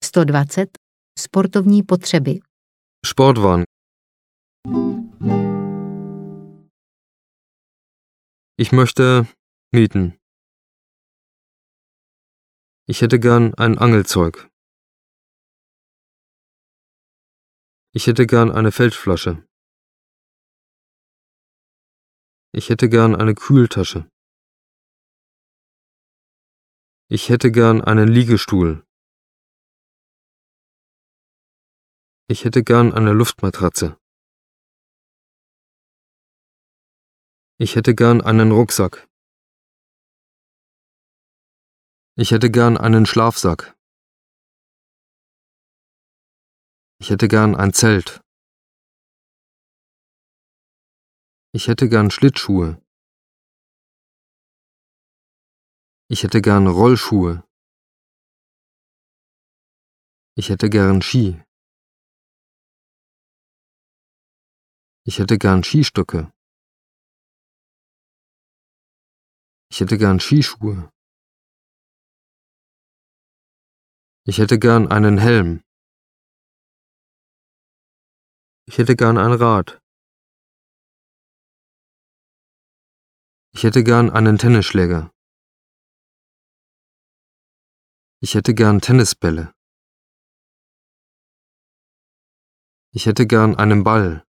120. Sportovní potřeby. Sportwagen. Ich möchte mieten. Ich hätte gern ein Angelzeug. Ich hätte gern eine Feldflasche. Ich hätte gern eine Kühltasche. Ich hätte gern einen Liegestuhl. Ich hätte gern eine Luftmatratze. Ich hätte gern einen Rucksack. Ich hätte gern einen Schlafsack. Ich hätte gern ein Zelt. Ich hätte gern Schlittschuhe. Ich hätte gern Rollschuhe. Ich hätte gern Ski. Ich hätte gern Skistöcke. Ich hätte gern Skischuhe. Ich hätte gern einen Helm. Ich hätte gern ein Rad. Ich hätte gern einen Tennisschläger. Ich hätte gern Tennisbälle. Ich hätte gern einen Ball.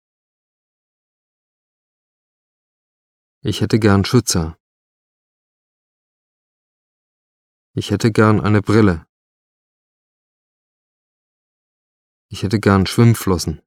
Ich hätte gern Schützer. Ich hätte gern eine Brille. Ich hätte gern Schwimmflossen.